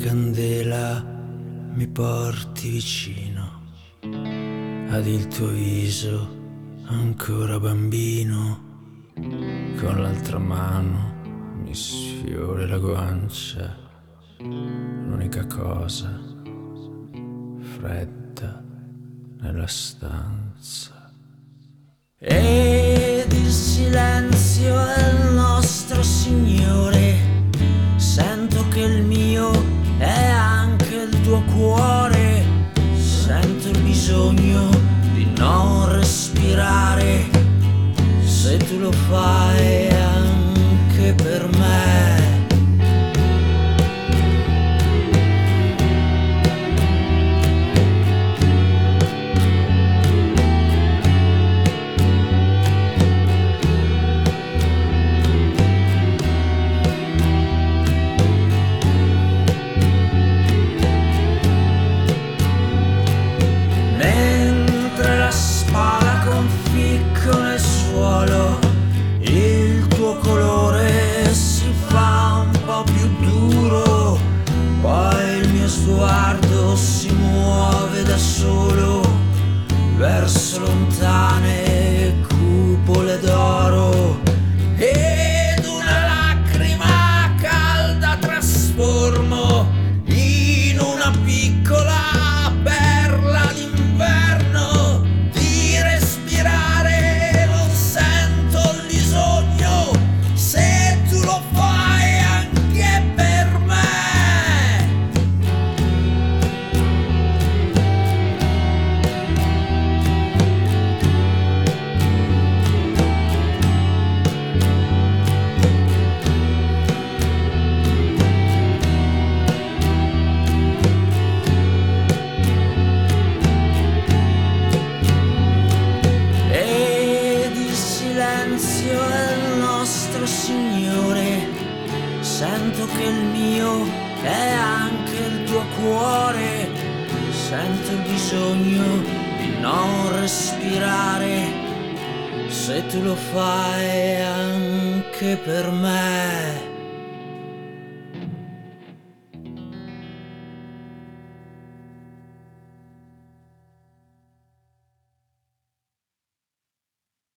candela mi porti vicino ad il tuo viso ancora bambino, con l'altra mano mi sfiori la guancia, l'unica cosa fredda nella stanza. Ed il silenzio è il nostro Signore, sento che il mio è anche il tuo cuore, sento il bisogno di non respirare, se tu lo fai anche per me. Il tuo colore si fa un po' più duro, poi il mio sguardo si muove da solo verso lontane cupole d'oro, ed una lacrima calda trasformo in una piccola perla d'inverno. Di respirare non sento il bisogno, se tu lo fai anche per me. È il nostro Signore, sento che il mio è anche il tuo cuore, sento il bisogno di non respirare, se tu lo fai anche per me.